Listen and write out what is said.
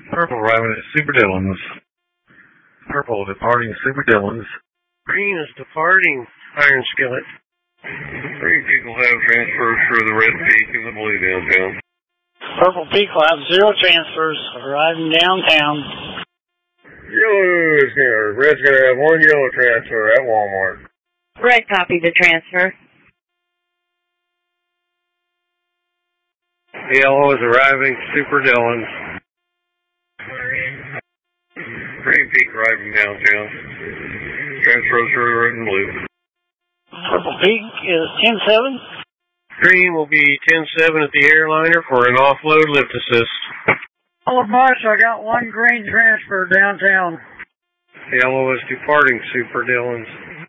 Purple arriving at Super Dillon's. Purple departing Super Dillon's. Green is departing Iron Skillet. 3 people have transfers for the Red Peak and the Blue downtown. Purple Peak will have 0 transfers arriving downtown. Yellow is here. Red's going to have 1 yellow transfer at Walmart. Red copied the transfer. Yellow is arriving Super Dillon's. Green Peak arriving downtown. Transfers for the Red and Blue. Purple Peak is 10-7. Green will be 10-7 at the airliner for an offload lift assist. All March, I got 1 green transfer downtown. Yellow is departing Super Dillon's.